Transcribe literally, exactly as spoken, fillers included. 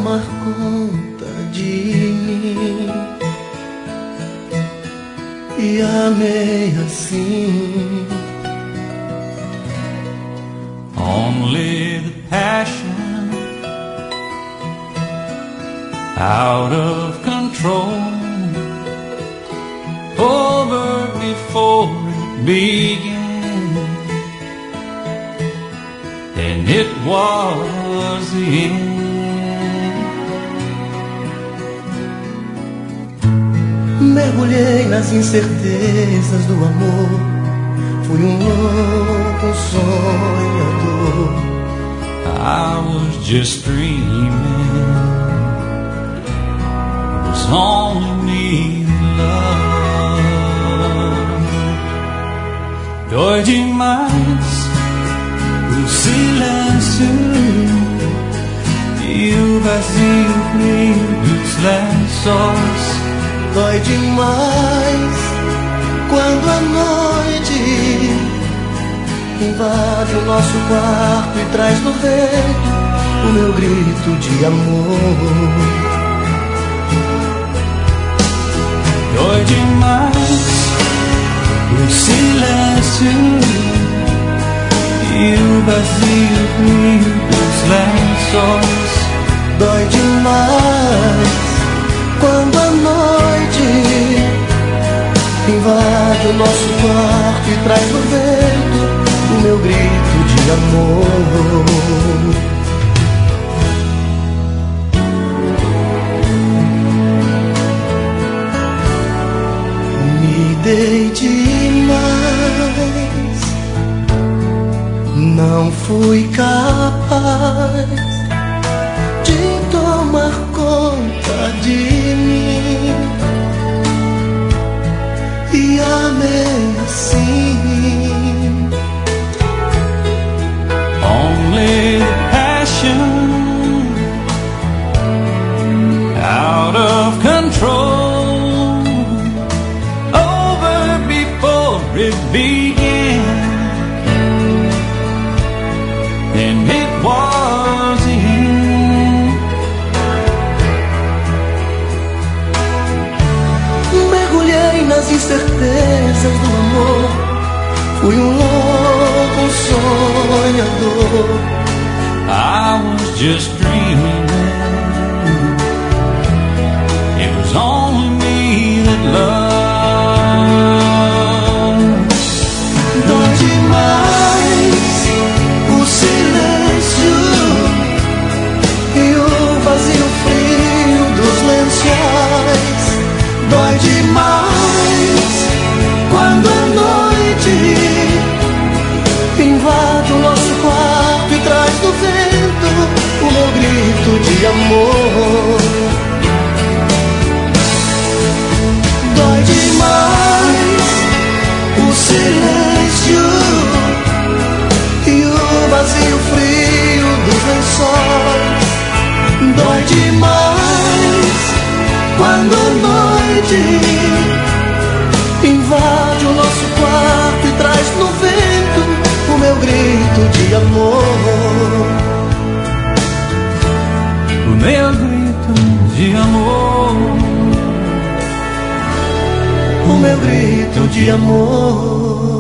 tomar conta de mim. E amei assim. Only the passion out of control over before it began, and it was the end. Mergulhei nas incertezas do amor, fui um louco sonhador. I was just dreaming, it was only me that loved. Dói demais o silêncio e o vazio frio dos lençóis. Dói demais quando a noite invade o nosso quarto e traz no vento o meu grito de amor. Dói demais o silêncio e o vazio frio dos lençóis. Dói demais quando a noite invade o nosso quarto e traz no vento o meu grito de amor. Me dei demais, não fui capaz de tomar conta de mim. E amei assim. Only passion out of control over before it began, and it was the end. Mergulhei nas incertezas do amor, fui um louco sonhador. I was just dreaming, it was only me that loved. Dói demais o silêncio e o vazio frio dos lençóis. Dói demais quando a noite invade o nosso quarto e traz do vento o meu grito de amor. Dói demais o silêncio e o vazio frio dos lençóis. Dói demais quando a noite invade o nosso quarto e traz no vento o meu grito de amor. O meu grito de amor, o meu grito de amor.